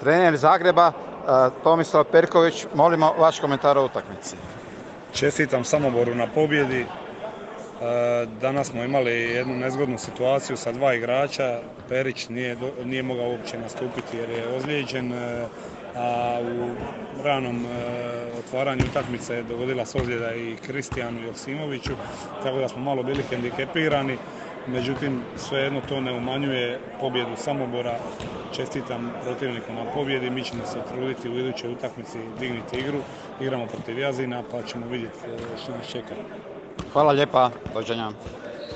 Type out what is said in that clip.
Trener Zagreba Tomislav Perković, molimo vaš komentar o utakmici. Čestitam Samoboru na pobjedi. Danas smo imali jednu nezgodnu situaciju sa dva igrača. Perić nije mogao uopće nastupiti jer je ozlijeđen, a u ranom otvaranju utakmice dogodila se ozljeda i Kristijanu Joksimoviću, tako da smo malo bili hendikepirani. Međutim, svejedno to ne umanjuje pobjedu Samobora. Čestitam protivniku na pobjedi, mi ćemo se truditi u idućoj utakmici digniti igru. Igramo protiv Jazina pa ćemo vidjeti što nas čeka. Hvala lijepa, doviđenja.